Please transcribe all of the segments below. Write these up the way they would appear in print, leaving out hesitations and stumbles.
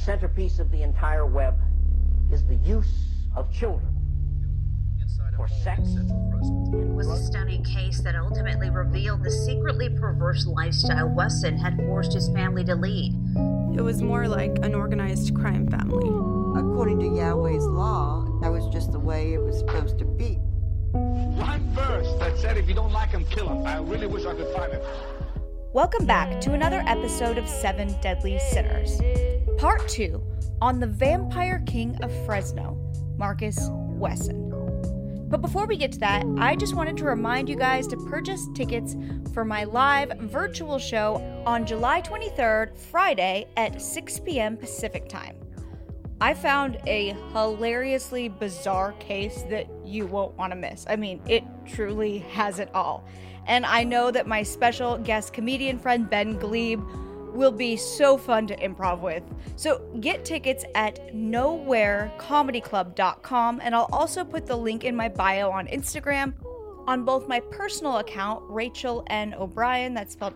centerpiece of the entire web is the use of children for sex. It was a stunning case that ultimately revealed the secretly perverse lifestyle Wesson had forced his family to lead. It was more like an organized crime family. According to Yahweh's law, that was just the way it was supposed to be. One verse that said, if you don't like him, kill him. I really wish I could find it. Welcome back to another episode of Seven Deadly Sinners. Part 2 on the Vampire King of Fresno, Marcus Wesson. But before we get to that, I just wanted to remind you guys to purchase tickets for my live virtual show on July 23rd, Friday at 6 p.m. Pacific time. I found a hilariously bizarre case that you won't want to miss. I mean, it truly has it all. And I know that my special guest comedian friend Ben Glebe will be so fun to improv with. So get tickets at nowherecomedyclub.com, and I'll also put the link in my bio on Instagram, on both my personal account, Rachel N. O'Brien, that's spelled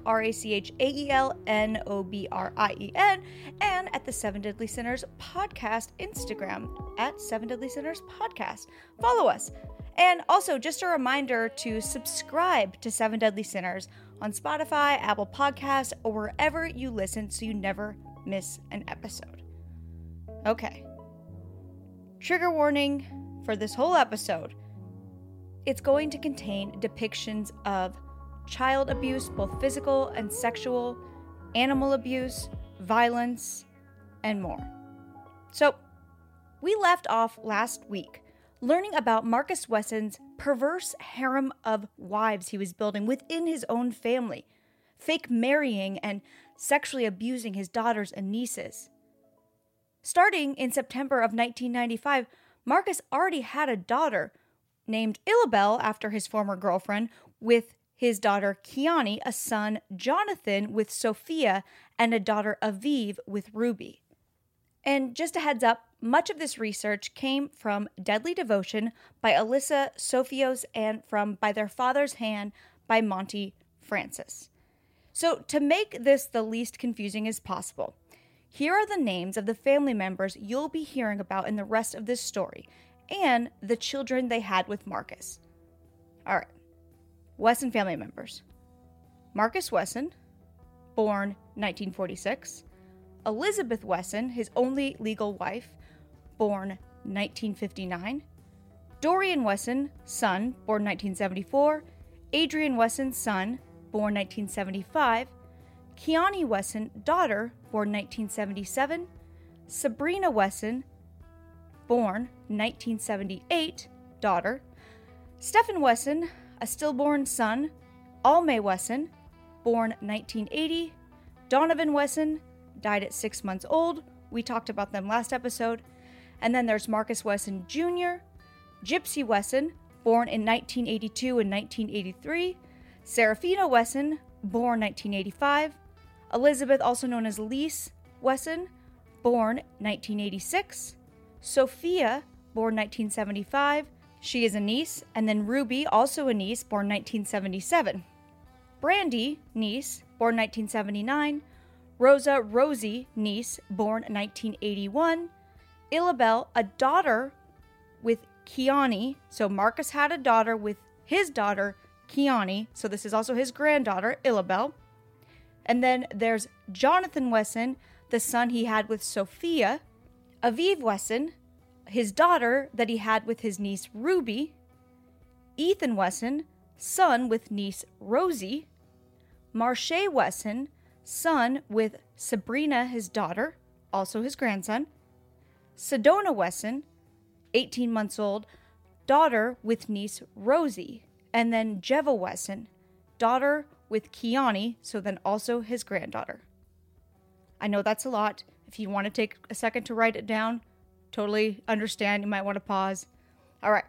RACHAELNOBRIEN, and at the Seven Deadly Sinners podcast Instagram, at Seven Deadly Sinners Podcast. Follow us. And also, just a reminder to subscribe to Seven Deadly Sinners on Spotify, Apple Podcasts, or wherever you listen so you never miss an episode. Okay. Trigger warning for this whole episode. It's going to contain depictions of child abuse, both physical and sexual, animal abuse, violence, and more. So, we left off last week learning about Marcus Wesson's perverse harem of wives he was building within his own family, fake marrying and sexually abusing his daughters and nieces. Starting in September of 1995, Marcus already had a daughter named Illabel after his former girlfriend, with his daughter Kiani, a son Jonathan with Sophia, and a daughter Aviv with Ruby. And just a heads up, much of this research came from Deadly Devotion by Alyssa Sophios and from By Their Father's Hand by Monty Francis. So to make this the least confusing as possible, here are the names of the family members you'll be hearing about in the rest of this story, and the children they had with Marcus. All right. Wesson family members. Marcus Wesson, born 1946. Elizabeth Wesson, his only legal wife, born 1959. Dorian Wesson, son, born 1974. Adrian Wesson, son, born 1975. Kiani Wesson, daughter, born 1977. Sabrina Wesson, born 1978, daughter. Stephen Wesson, a stillborn son. Almay Wesson, born 1980. Donovan Wesson, died at 6 months old. We talked about them last episode. And then there's Marcus Wesson Jr., Gypsy Wesson, born in 1982 and 1983. Serafina Wesson, born 1985. Elizabeth, also known as Lise Wesson, born 1986. Sophia, born 1975. She is a niece. And then Ruby, also a niece, born 1977. Brandy, niece, born 1979. Rosa Rosie, niece, born 1981. Illabel, a daughter with Kiani. So Marcus had a daughter with his daughter, Kiani. So this is also his granddaughter, Illabel. And then there's Jonathan Wesson, the son he had with Sophia. Aviv Wesson, his daughter that he had with his niece Ruby. Ethan Wesson, son with niece Rosie. Marche Wesson, son with Sabrina, his daughter, also his grandson. Sedona Wesson, 18 months old, daughter with niece Rosie. And then Jeva Wesson, daughter with Kiani, so then also his granddaughter. I know that's a lot. If you want to take a second to write it down, totally understand. You might want to pause. All right.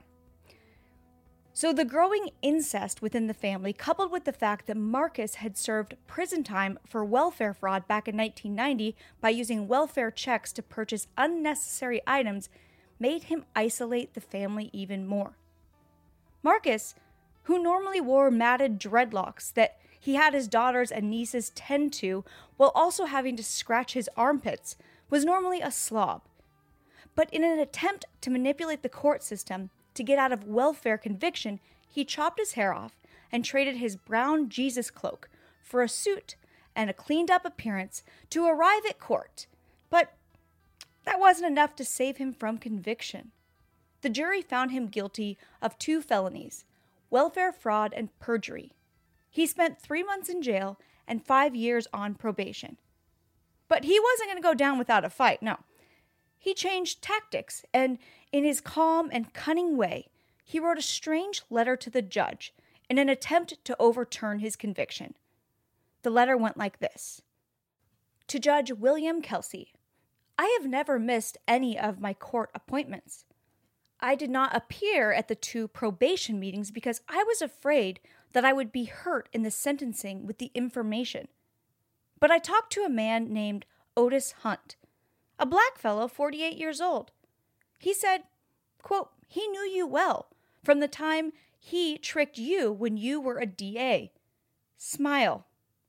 So the growing incest within the family, coupled with the fact that Marcus had served prison time for welfare fraud back in 1990 by using welfare checks to purchase unnecessary items, made him isolate the family even more. Marcus, who normally wore matted dreadlocks that he had his daughters and nieces tend to, while also having to scratch his armpits, was normally a slob. But in an attempt to manipulate the court system to get out of welfare conviction, he chopped his hair off and traded his brown Jesus cloak for a suit and a cleaned-up appearance to arrive at court. But that wasn't enough to save him from conviction. The jury found him guilty of 2 felonies, welfare fraud and perjury. He spent 3 months in jail and 5 years on probation. But he wasn't going to go down without a fight, no. He changed tactics, and in his calm and cunning way, he wrote a strange letter to the judge in an attempt to overturn his conviction. The letter went like this. To Judge William Kelsey, I have never missed any of my court appointments. I did not appear at the 2 probation meetings because I was afraid that I would be hurt in the sentencing with the information. But I talked to a man named Otis Hunt, a black fellow 48 years old. He said, quote, he knew you well from the time he tricked you when you were a DA. Smile.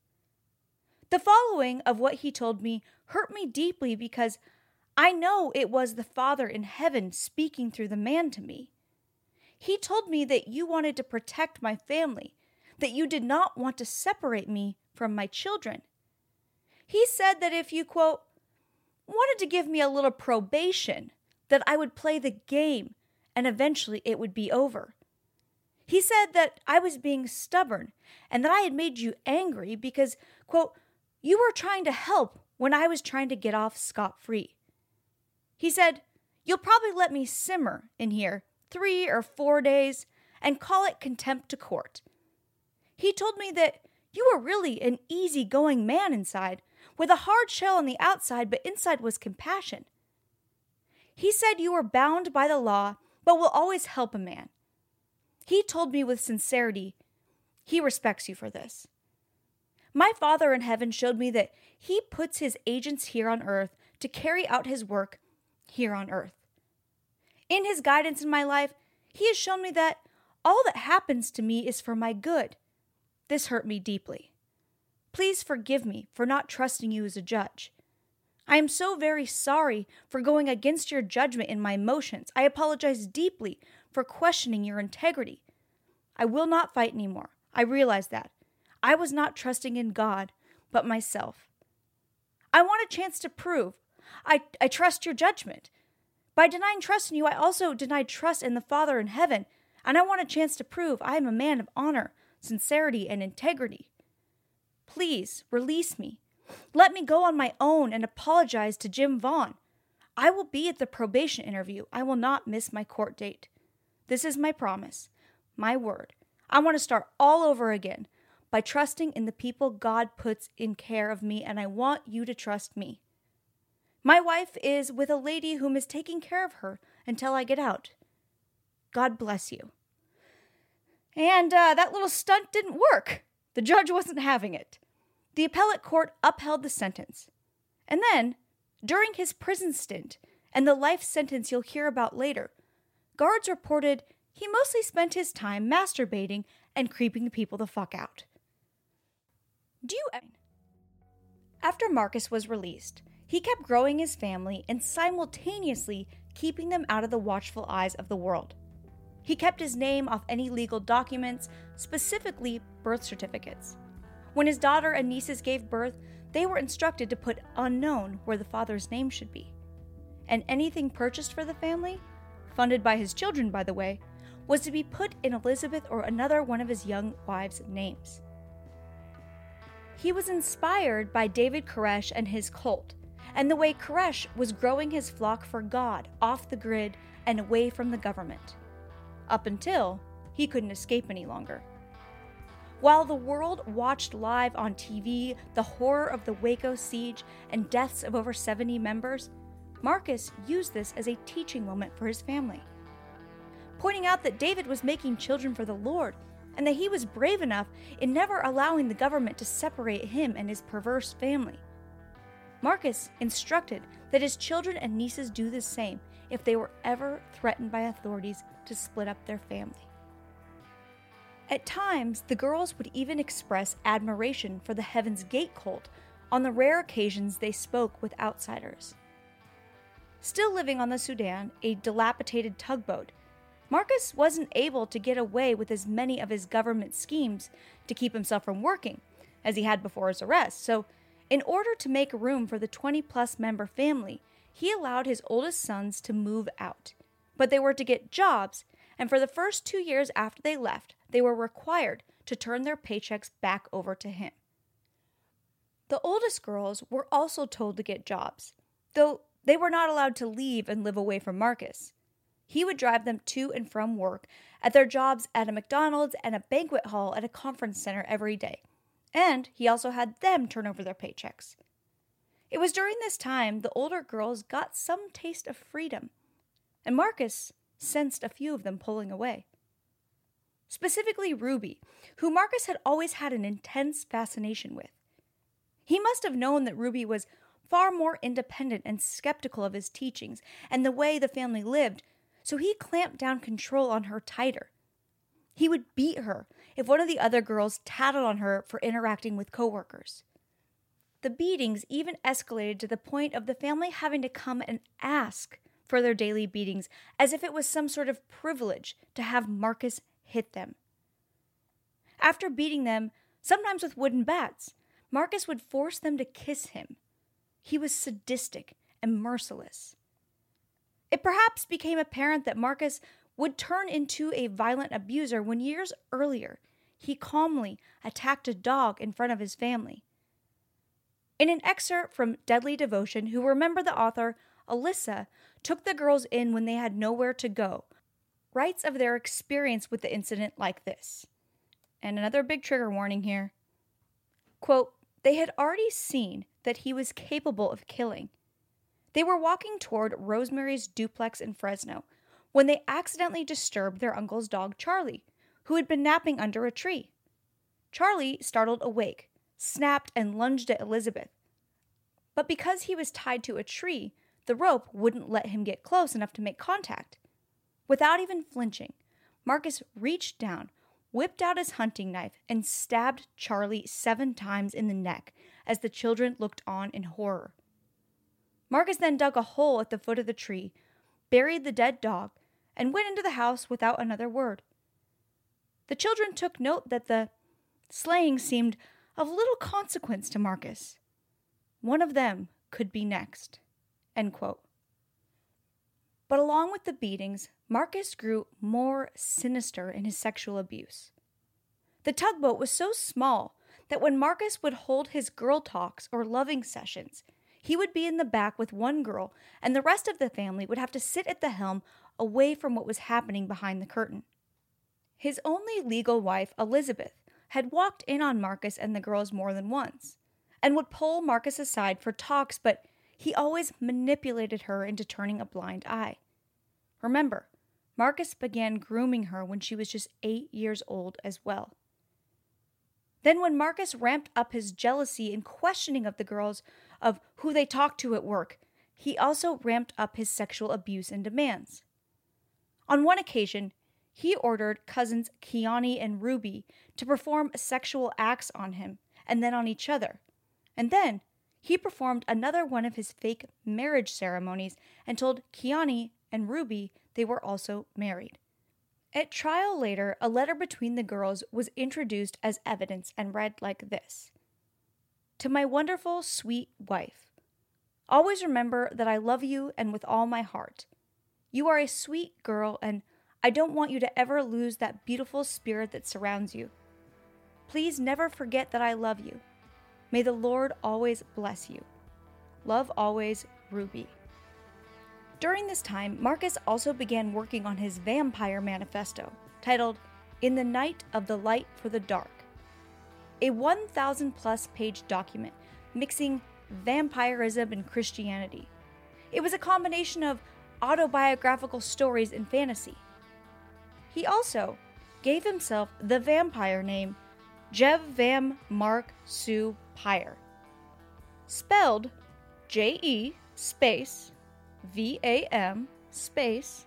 The following of what he told me hurt me deeply because I know it was the Father in heaven speaking through the man to me. He told me that you wanted to protect my family, that you did not want to separate me from my children. He said that if you, quote, wanted to give me a little probation, that I would play the game and eventually it would be over. He said that I was being stubborn and that I had made you angry because, quote, you were trying to help when I was trying to get off scot-free. He said, you'll probably let me simmer in here 3 or 4 days and call it contempt to court. He told me that you were really an easygoing man inside, with a hard shell on the outside, but inside was compassion. He said you were bound by the law, but will always help a man. He told me with sincerity, he respects you for this. My Father in heaven showed me that he puts his agents here on earth to carry out his work here on earth. In his guidance in my life, he has shown me that all that happens to me is for my good. This hurt me deeply. Please forgive me for not trusting you as a judge. I am so very sorry for going against your judgment in my emotions. I apologize deeply for questioning your integrity. I will not fight anymore. I realize that. I was not trusting in God, but myself. I want a chance to prove. I trust your judgment. By denying trust in you, I also denied trust in the Father in heaven, and I want a chance to prove I am a man of honor, sincerity, and integrity. Please release me. Let me go on my own and apologize to Jim Vaughn. I will be at the probation interview. I will not miss my court date. This is my promise, my word. I want to start all over again by trusting in the people God puts in care of me, and I want you to trust me. My wife is with a lady whom is taking care of her until I get out. God bless you. And that little stunt didn't work. The judge wasn't having it. The appellate court upheld the sentence. And then, during his prison stint and the life sentence you'll hear about later, guards reported he mostly spent his time masturbating and creeping people the fuck out. After Marcus was released, he kept growing his family and simultaneously keeping them out of the watchful eyes of the world. He kept his name off any legal documents, specifically birth certificates. When his daughter and nieces gave birth, they were instructed to put unknown where the father's name should be. And anything purchased for the family, funded by his children by the way, was to be put in Elizabeth or another one of his young wives' names. He was inspired by David Koresh and his cult, and the way Koresh was growing his flock for God off the grid and away from the government. Up until he couldn't escape any longer. While the world watched live on TV the horror of the Waco siege and deaths of over 70 members, Marcus used this as a teaching moment for his family, pointing out that David was making children for the Lord and that he was brave enough in never allowing the government to separate him and his perverse family. Marcus instructed that his children and nieces do the same if they were ever threatened by authorities to split up their family. At times, the girls would even express admiration for the Heaven's Gate cult on the rare occasions they spoke with outsiders. Still living on the Sudan, a dilapidated tugboat, Marcus wasn't able to get away with as many of his government schemes to keep himself from working as he had before his arrest. So, in order to make room for the 20-plus member family, he allowed his oldest sons to move out. But they were to get jobs, and for the first 2 years after they left, they were required to turn their paychecks back over to him. The oldest girls were also told to get jobs, though they were not allowed to leave and live away from Marcus. He would drive them to and from work at their jobs at a McDonald's and a banquet hall at a conference center every day. And he also had them turn over their paychecks. It was during this time the older girls got some taste of freedom, and Marcus sensed a few of them pulling away. Specifically Ruby, who Marcus had always had an intense fascination with. He must have known that Ruby was far more independent and skeptical of his teachings and the way the family lived, so he clamped down control on her tighter. He would beat her if one of the other girls tattled on her for interacting with coworkers. The beatings even escalated to the point of the family having to come and ask for their daily beatings, as if it was some sort of privilege to have Marcus hit them. After beating them, sometimes with wooden bats, Marcus would force them to kiss him. He was sadistic and merciless. It perhaps became apparent that Marcus would turn into a violent abuser when years earlier he calmly attacked a dog in front of his family. In an excerpt from Deadly Devotion, who remember the author, Alyssa, took the girls in when they had nowhere to go, writes of their experience with the incident like this. And another big trigger warning here. Quote, they had already seen that he was capable of killing. They were walking toward Rosemary's duplex in Fresno when they accidentally disturbed their uncle's dog Charlie, who had been napping under a tree. Charlie startled awake, snapped, and lunged at Elizabeth. But because he was tied to a tree, the rope wouldn't let him get close enough to make contact. Without even flinching, Marcus reached down, whipped out his hunting knife, and stabbed Charlie 7 times in the neck as the children looked on in horror. Marcus then dug a hole at the foot of the tree, buried the dead dog, and went into the house without another word. The children took note that the slaying seemed of little consequence to Marcus. One of them could be next. End quote. But along with the beatings, Marcus grew more sinister in his sexual abuse. The tugboat was so small that when Marcus would hold his girl talks or loving sessions, he would be in the back with one girl, and the rest of the family would have to sit at the helm away from what was happening behind the curtain. His only legal wife, Elizabeth, had walked in on Marcus and the girls more than once, and would pull Marcus aside for talks, but he always manipulated her into turning a blind eye. Remember, Marcus began grooming her when she was just 8 years old as well. Then when Marcus ramped up his jealousy and questioning of the girls of who they talked to at work, he also ramped up his sexual abuse and demands. On one occasion, he ordered cousins Kiani and Ruby to perform sexual acts on him and then on each other. And then he performed another one of his fake marriage ceremonies and told Kiani and Ruby they were also married. At trial later, a letter between the girls was introduced as evidence and read like this. To my wonderful, sweet wife, always remember that I love you and with all my heart. You are a sweet girl, and I don't want you to ever lose that beautiful spirit that surrounds you. Please never forget that I love you. May the Lord always bless you. Love always, Ruby. During this time, Marcus also began working on his vampire manifesto, titled In the Night of the Light for the Dark, a 1,000-plus page document mixing vampirism and Christianity. It was a combination of autobiographical stories and fantasy. He also gave himself the vampire name Jev Vam Mark Sue Pyre, spelled J-E space V-A-M space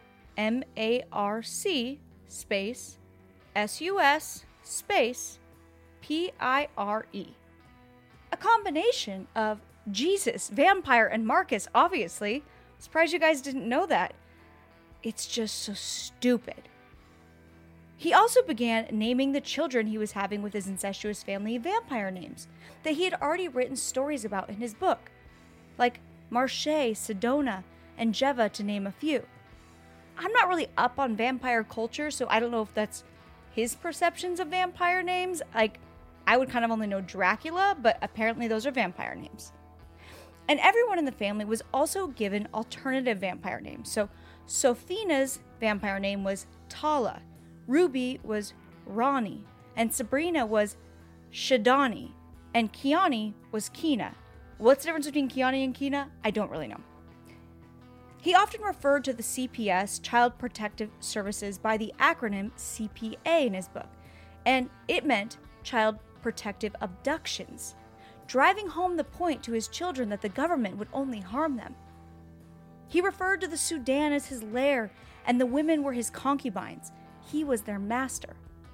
M-A-R-C space S-U-S space P-I-R-E. A combination of Jesus, vampire, and Marcus, obviously. Surprised you guys didn't know that. It's just so stupid. He also began naming the children he was having with his incestuous family vampire names that he had already written stories about in his book, like Marche, Sedona, and Jeva, to name a few. I'm not really up on vampire culture, so I don't know if that's his perceptions of vampire names. Like, I would kind of only know Dracula, but apparently those are vampire names. And everyone in the family was also given alternative vampire names. So Sofina's vampire name was Tala, Ruby was Ronnie, and Sabrina was Shadani, and Kiani was Kina. What's the difference between Kiani and Kina? I don't really know. He often referred to the CPS, Child Protective Services, by the acronym CPA in his book, and it meant Child Protective Abductions, driving home the point to his children that the government would only harm them. He referred to the Sudan as his lair, and the women were his concubines. He was their master.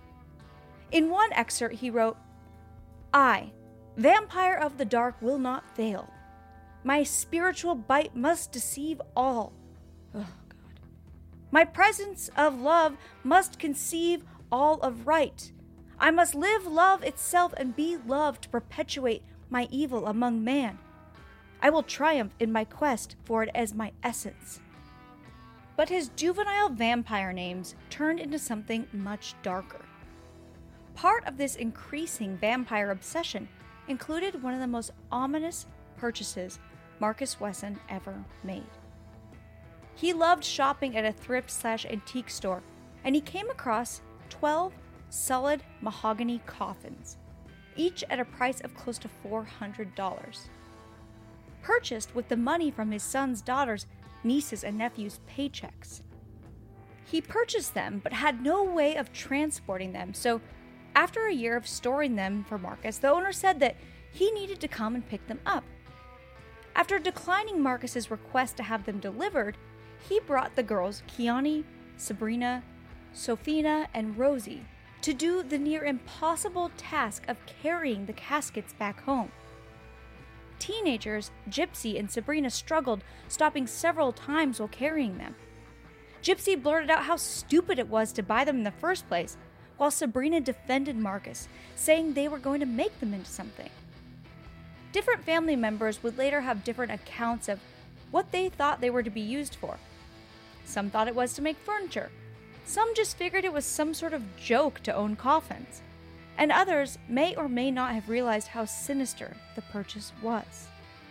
In one excerpt, he wrote, "I, vampire of the dark, will not fail. My spiritual bite must deceive all. Oh, God. My presence of love must conceive all of right. I must live love itself and be love to perpetuate my evil among man. I will triumph in my quest for it as my essence." But his juvenile vampire names turned into something much darker. Part of this increasing vampire obsession included one of the most ominous purchases Marcus Wesson ever made. He loved shopping at a thrift/antique store, and he came across 12 solid mahogany coffins, each at a price of close to $400. Purchased with the money from his son's daughters, nieces, and nephews' paychecks. He purchased them but had no way of transporting them, so after a year of storing them for Marcus, the owner said that he needed to come and pick them up. After declining Marcus's request to have them delivered, he brought the girls Kiani, Sabrina, Sofina, and Rosie to do the near impossible task of carrying the caskets back home. Teenagers, Gypsy and Sabrina struggled, stopping several times while carrying them. Gypsy blurted out how stupid it was to buy them in the first place, while Sabrina defended Marcus, saying they were going to make them into something. Different family members would later have different accounts of what they thought they were to be used for. Some thought it was to make furniture. Some just figured it was some sort of joke to own coffins. And others may or may not have realized how sinister the purchase was.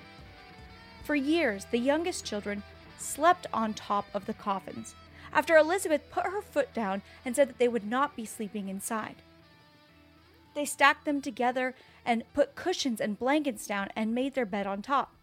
For years, the youngest children slept on top of the coffins, after Elizabeth put her foot down and said that they would not be sleeping inside. They stacked them together and put cushions and blankets down and made their bed on top.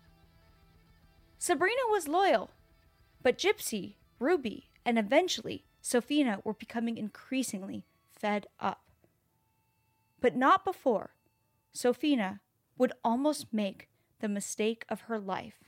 Sabrina was loyal, but Gypsy, Ruby, and eventually Sofina were becoming increasingly fed up. But not before Sofina would almost make the mistake of her life.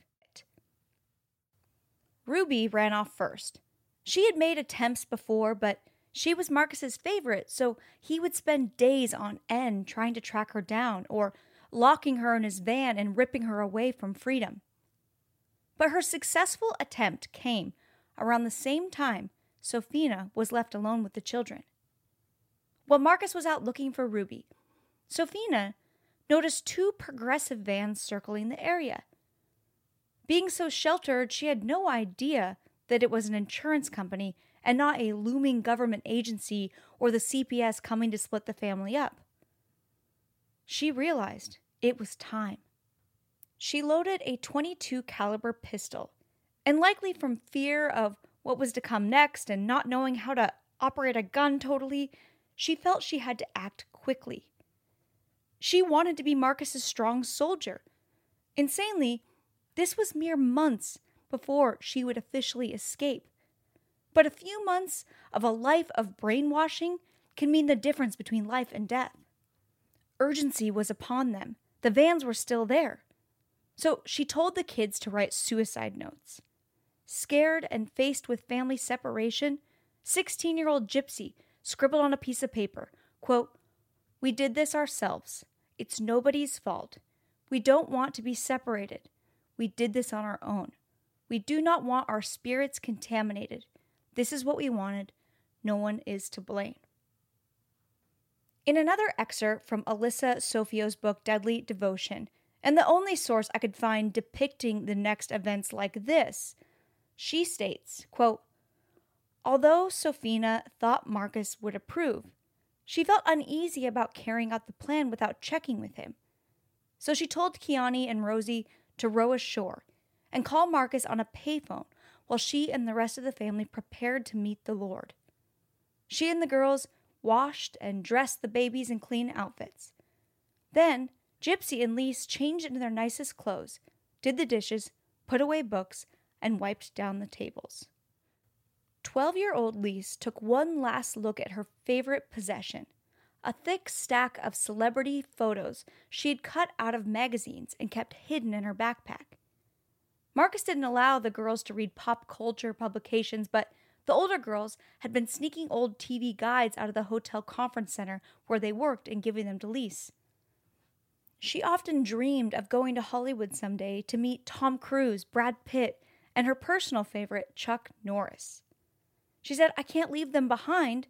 Ruby ran off first. She had made attempts before, but she was Marcus's favorite, so he would spend days on end trying to track her down or locking her in his van and ripping her away from freedom. But her successful attempt came around the same time Sofina was left alone with the children. While Marcus was out looking for Ruby, Sofina noticed 2 progressive vans circling the area. Being so sheltered, she had no idea that it was an insurance company and not a looming government agency or the CPS coming to split the family up. She realized it was time. She loaded a .22 caliber pistol, and likely from fear of what was to come next and not knowing how to operate a gun totally, she felt she had to act quickly. She wanted to be Marcus's strong soldier. Insanely, this was mere months before she would officially escape. But a few months of a life of brainwashing can mean the difference between life and death. Urgency was upon them. The vans were still there. So she told the kids to write suicide notes. Scared and faced with family separation, 16-year-old Gypsy scribbled on a piece of paper, quote, "We did this ourselves. It's nobody's fault. We don't want to be separated. We did this on our own. We do not want our spirits contaminated. This is what we wanted. No one is to blame. In another excerpt from Alyssa Sofio's book, Deadly Devotion, and the only source I could find depicting the next events like this, she states, quote, although Sofina thought Marcus would approve, she felt uneasy about carrying out the plan without checking with him. So she told Kiani and Rosie to row ashore and call Marcus on a payphone while she and the rest of the family prepared to meet the Lord. She and the girls washed and dressed the babies in clean outfits. Then, Gypsy and Lise changed into their nicest clothes, did the dishes, put away books, and wiped down the tables. 12-year-old Lise took one last look at her favorite possession, a thick stack of celebrity photos she had cut out of magazines and kept hidden in her backpack. Marcus didn't allow the girls to read pop culture publications, but the older girls had been sneaking old TV guides out of the hotel conference center where they worked and giving them to Lise. She often dreamed of going to Hollywood someday to meet Tom Cruise, Brad Pitt, and her personal favorite, Chuck Norris. She said, I can't leave them behind.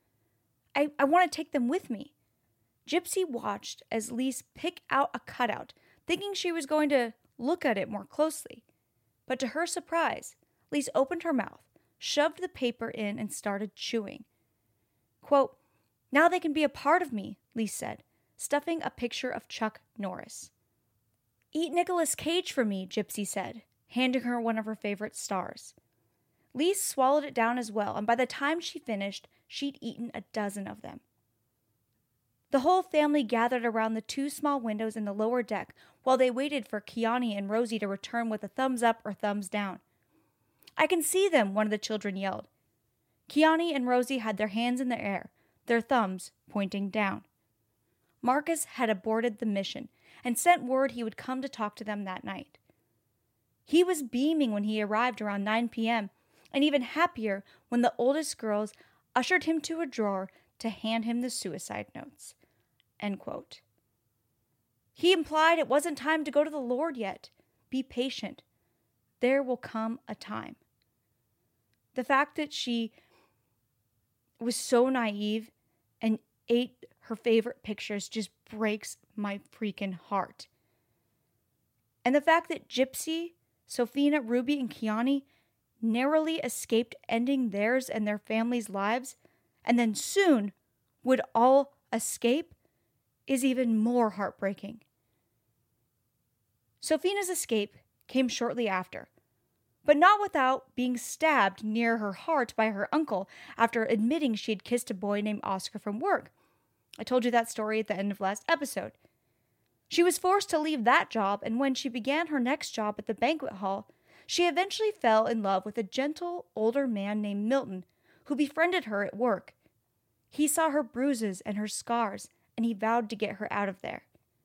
I want to take them with me. Gypsy watched as Lise picked out a cutout, thinking she was going to look at it more closely. But to her surprise, Lise opened her mouth, shoved the paper in, and started chewing. Quote, now they can be a part of me, Lise said, stuffing a picture of Chuck Norris. Eat Nicolas Cage for me, Gypsy said, handing her one of her favorite stars. Lise swallowed it down as well, and by the time she finished, she'd eaten a dozen of them. The whole family gathered around the two small windows in the lower deck while they waited for Kiani and Rosie to return with a thumbs up or thumbs down. I can see them, one of the children yelled. Kiani and Rosie had their hands in the air, their thumbs pointing down. Marcus had aborted the mission and sent word he would come to talk to them that night. He was beaming when he arrived around 9 p.m., and even happier when the oldest girls ushered him to a drawer to hand him the suicide notes. End quote. He implied it wasn't time to go to the Lord yet. Be patient. There will come a time. The fact that she was so naive and ate her favorite pictures just breaks my freaking heart. And the fact that Gypsy, Sofina, Ruby, and Kiani narrowly escaped ending theirs and their families' lives, and then soon would all escape, is even more heartbreaking. Sofina's escape came shortly after, but not without being stabbed near her heart by her uncle after admitting she had kissed a boy named Oscar from work. I told you that story at the end of last episode. She was forced to leave that job, and when she began her next job at the banquet hall, she eventually fell in love with a gentle, older man named Milton, who befriended her at work. He saw her bruises and her scars, and he vowed to get her out of there.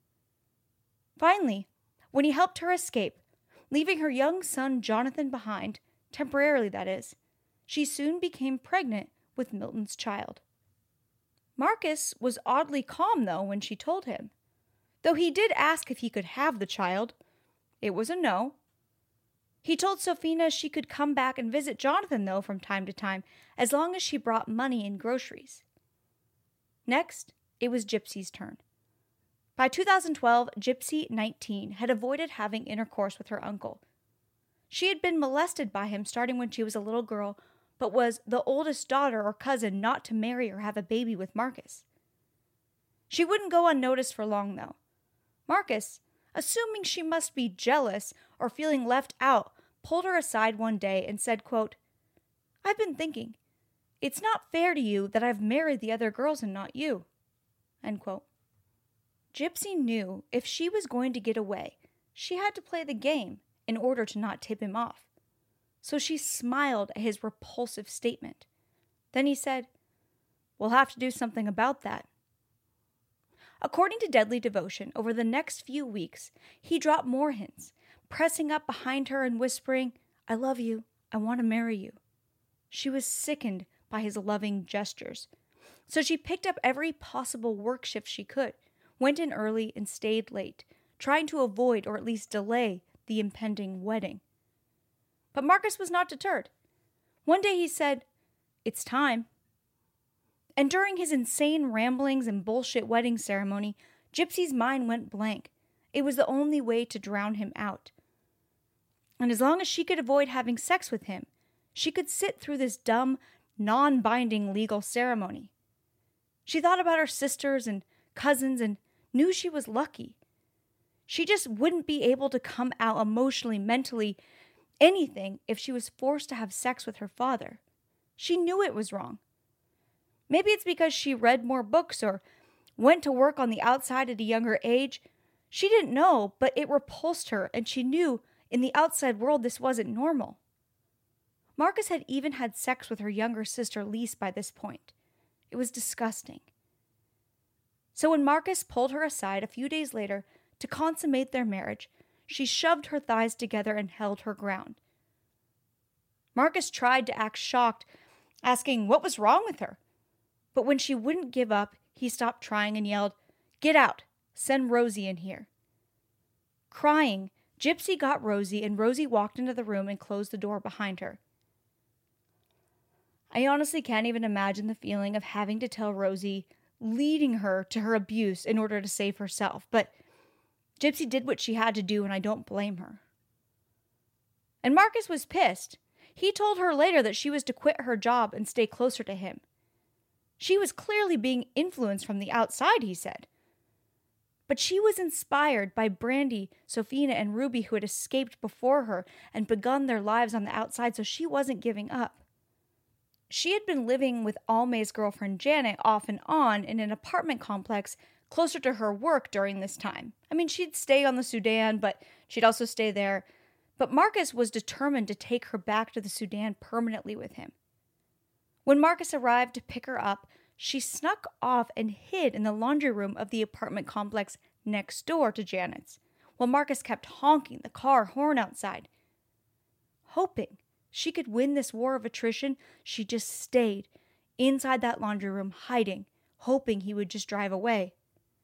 Finally, when he helped her escape, leaving her young son Jonathan behind, temporarily that is, she soon became pregnant with Milton's child. Marcus was oddly calm, though, when she told him. Though he did ask if he could have the child, it was a no. He told Sofina she could come back and visit Jonathan, though, from time to time, as long as she brought money and groceries. Next, it was Gypsy's turn. By 2012, Gypsy, 19, had avoided having intercourse with her uncle. She had been molested by him starting when she was a little girl, but was the oldest daughter or cousin not to marry or have a baby with Marcus. She wouldn't go unnoticed for long, though. Marcus, assuming she must be jealous or feeling left out, pulled her aside one day and said, quote, I've been thinking, it's not fair to you that I've married the other girls and not you. End quote. Gypsy knew if she was going to get away, she had to play the game in order to not tip him off. So she smiled at his repulsive statement. Then he said, we'll have to do something about that. According to Deadly Devotion, over the next few weeks, he dropped more hints, pressing up behind her and whispering, I love you, I want to marry you. She was sickened by his loving gestures, so she picked up every possible work shift she could, went in early and stayed late, trying to avoid or at least delay the impending wedding. But Marcus was not deterred. One day he said, "It's time." And during his insane ramblings and bullshit wedding ceremony, Gypsy's mind went blank. It was the only way to drown him out. And as long as she could avoid having sex with him, she could sit through this dumb, non-binding legal ceremony. She thought about her sisters and cousins and knew she was lucky. She just wouldn't be able to come out emotionally, mentally, anything if she was forced to have sex with her father. She knew it was wrong. Maybe it's because she read more books or went to work on the outside at a younger age. She didn't know, but it repulsed her, and she knew in the outside world this wasn't normal. Marcus had even had sex with her younger sister Lise by this point. It was disgusting. So when Marcus pulled her aside a few days later to consummate their marriage, she shoved her thighs together and held her ground. Marcus tried to act shocked, asking what was wrong with her. But when she wouldn't give up, he stopped trying and yelled, "Get out! Send Rosie in here." Crying, Gypsy got Rosie, and Rosie walked into the room and closed the door behind her. I honestly can't even imagine the feeling of having to tell Rosie, leading her to her abuse in order to save herself. But Gypsy did what she had to do, and I don't blame her. And Marcus was pissed. He told her later that she was to quit her job and stay closer to him. She was clearly being influenced from the outside, he said. But she was inspired by Brandy, Sofina, and Ruby, who had escaped before her and begun their lives on the outside, so she wasn't giving up. She had been living with Almay's girlfriend Janet off and on in an apartment complex closer to her work during this time. I mean, she'd stay on the Sudan, but she'd also stay there. But Marcus was determined to take her back to the Sudan permanently with him. When Marcus arrived to pick her up, she snuck off and hid in the laundry room of the apartment complex next door to Janet's, while Marcus kept honking the car horn outside. Hoping she could win this war of attrition, she just stayed inside that laundry room, hiding, hoping he would just drive away.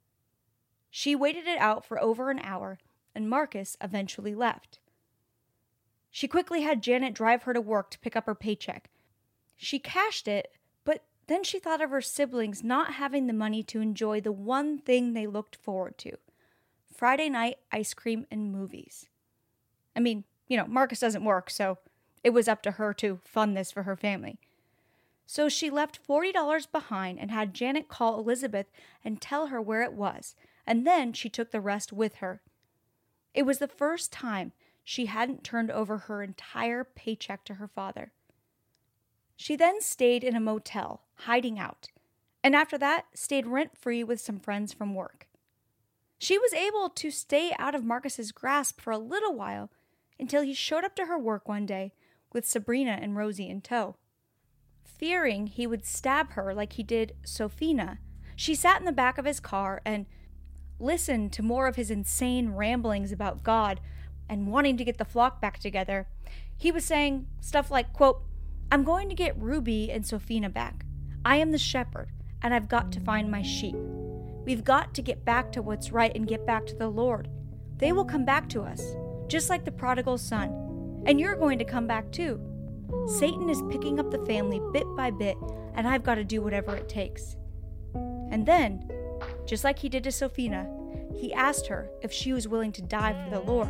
She waited it out for over an hour, and Marcus eventually left. She quickly had Janet drive her to work to pick up her paycheck. She cashed it, but then she thought of her siblings not having the money to enjoy the one thing they looked forward to: Friday night ice cream and movies. I mean, Marcus doesn't work, so it was up to her to fund this for her family. So she left $40 behind and had Janet call Elizabeth and tell her where it was, and then she took the rest with her. It was the first time she hadn't turned over her entire paycheck to her father. She then stayed in a motel, hiding out, and after that, stayed rent-free with some friends from work. She was able to stay out of Marcus's grasp for a little while until he showed up to her work one day with Sabrina and Rosie in tow. Fearing he would stab her like he did Sofina, she sat in the back of his car and listened to more of his insane ramblings about God and wanting to get the flock back together. He was saying stuff like, quote, "I'm going to get Ruby and Sofina back. I am the shepherd, and I've got to find my sheep. We've got to get back to what's right and get back to the Lord. They will come back to us, just like the prodigal son. And you're going to come back too. Satan is picking up the family bit by bit, and I've got to do whatever it takes." And then, just like he did to Sofina, he asked her if she was willing to die for the Lord.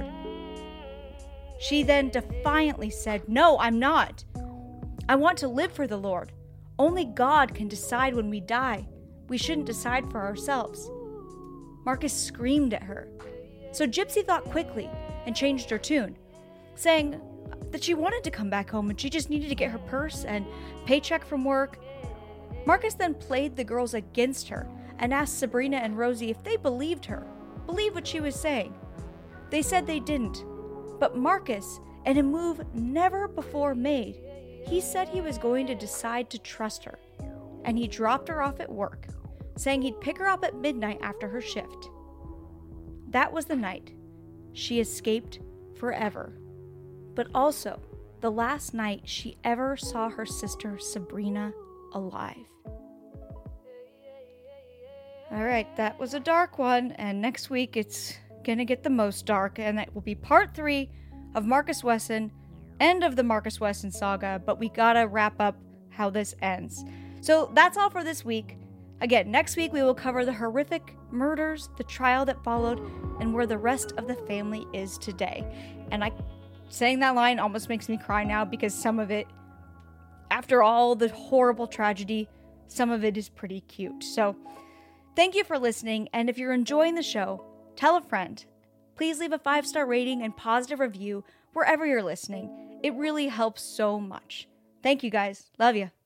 She then defiantly said, "No, I'm not. I want to live for the Lord. Only God can decide when we die. We shouldn't decide for ourselves." Marcus screamed at her. So Gypsy thought quickly and changed her tune, saying that she wanted to come back home and she just needed to get her purse and paycheck from work. Marcus then played the girls against her and asked Sabrina and Rosie if they believed her, believed what she was saying. They said they didn't, but Marcus, in a move never before made, he said he was going to decide to trust her, and he dropped her off at work, saying he'd pick her up at midnight after her shift. That was the night she escaped forever, but also the last night she ever saw her sister Sabrina alive. Alright, that was a dark one, and next week it's gonna get the most dark, and that will be part 3 of Marcus Wesson, end of the Marcus Weston saga, but we gotta wrap up how this ends. So that's all for this week. Again, next week we will cover the horrific murders, the trial that followed, and where the rest of the family is today. And saying that line almost makes me cry now, because some of it, after all the horrible tragedy, some of it is pretty cute. So thank you for listening, and if you're enjoying the show, tell a friend. Please leave a 5-star rating and positive review wherever you're listening. It really helps so much. Thank you guys. Love you.